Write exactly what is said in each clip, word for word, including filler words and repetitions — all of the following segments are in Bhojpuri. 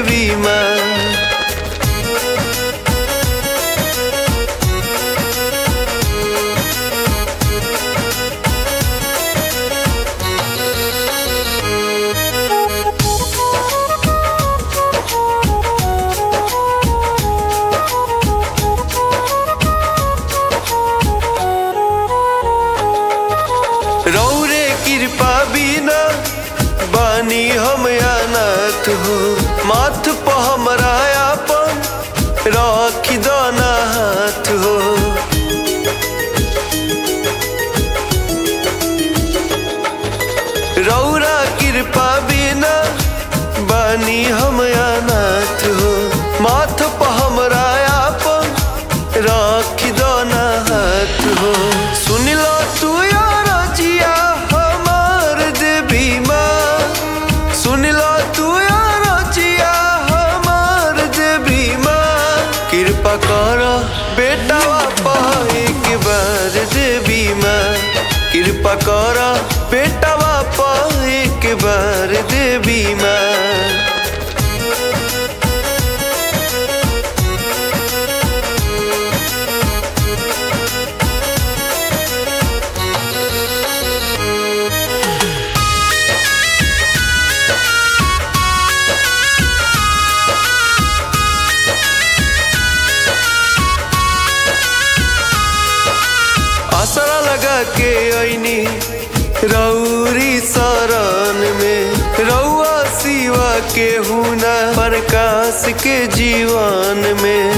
देवी माँ। रौरे कृपा बिना बानी हम अनाथ हो, माथ पर हमरा अपन राखी दाना हाथ हो। रौरा कृपा बिना बानी हम अनाथ हो, माथ पर हमरा अपन राखी दाना हाथ हो। सुन लो तू यार जिया हमार देवी माँ, सुन लो तू यार जिया हमार देवी माँ। कृपा करो बेटा बापा एक बार देवी माँ, कृपा करो बेटा बापा एक बार देवी माँ। आसरा लगा के आईनी रौरी शरण में, रौआ सिवा के हुना प्रकाश के जीवन में।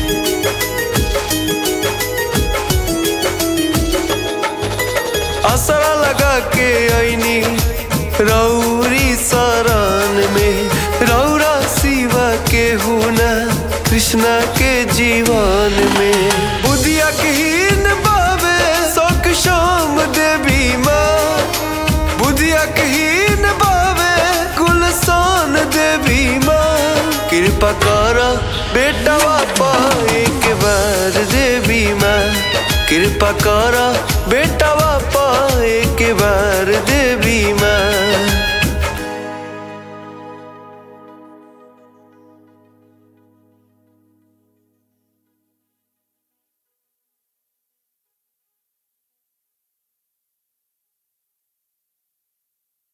आसरा लगा के आईनी रौरी शरण में, रौरा सिवा के हुना कृष्णा के जीवन में। बुधिया के हीन बाबे शौक शाम देवी माँ, बुधिया के हीन बाबे गुलसान देवी माँ। कृपा करो बेटा बापा एक बार देवी माँ, कृपा करो बेटा बापा एक बार देवी माँ।